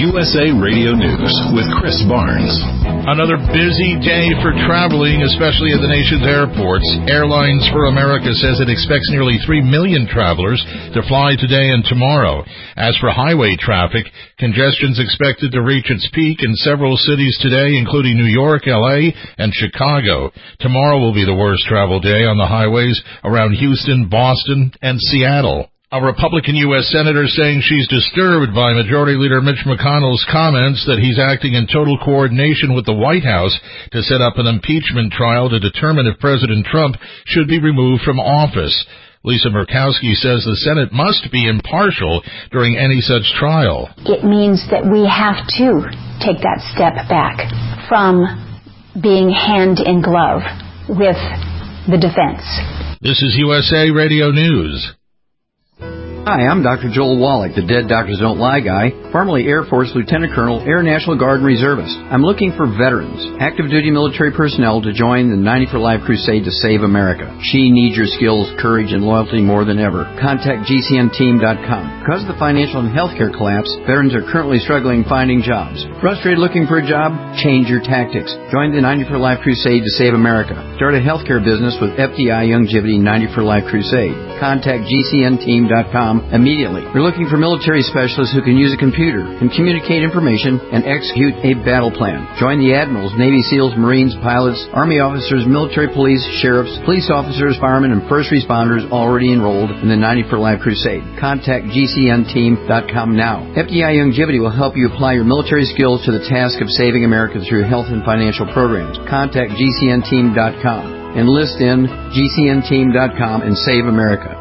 USA Radio News with Chris Barnes. Another busy day for traveling, especially at the nation's airports. Airlines for America says it expects nearly 3 million travelers to fly today and tomorrow. As for highway traffic, congestion's expected to reach its peak in several cities today, including New York, L.A., and Chicago. Tomorrow will be the worst travel day on the highways around Houston, Boston, and Seattle. A Republican U.S. Senator saying she's disturbed by Majority Leader Mitch McConnell's comments that he's acting in total coordination with the White House to set up an impeachment trial to determine if President Trump should be removed from office. Lisa Murkowski says the Senate must be impartial during any such trial. It means that we have to take that step back from being hand in glove with the defense. This is USA Radio News. Hi, I'm Dr. Joel Wallach, the Dead Doctors Don't Lie guy, formerly Air Force Lieutenant Colonel, Air National Guard and Reservist. I'm looking for veterans, active duty military personnel to join the 90 for Life crusade to save America. She needs your skills, courage, and loyalty more than ever. Contact GCNteam.com. Because of the financial and healthcare collapse, veterans are currently struggling finding jobs. Frustrated looking for a job? Change your tactics. Join the 90 for Life crusade to save America. Start a healthcare business with FDI Youngevity 90 for Life crusade. Contact GCNteam.com immediately. We're looking for military specialists who can use a computer and communicate information and execute a battle plan. Join the admirals, Navy SEALs, Marines, pilots, Army officers, military police, sheriffs, police officers, firemen, and first responders already enrolled in the 90 for Life crusade. Contact GCNteam.com now. FDI Youngevity will help you apply your military skills to the task of saving America through health and financial programs. Contact GCNteam.com. Enlist in GCNteam.com and save America.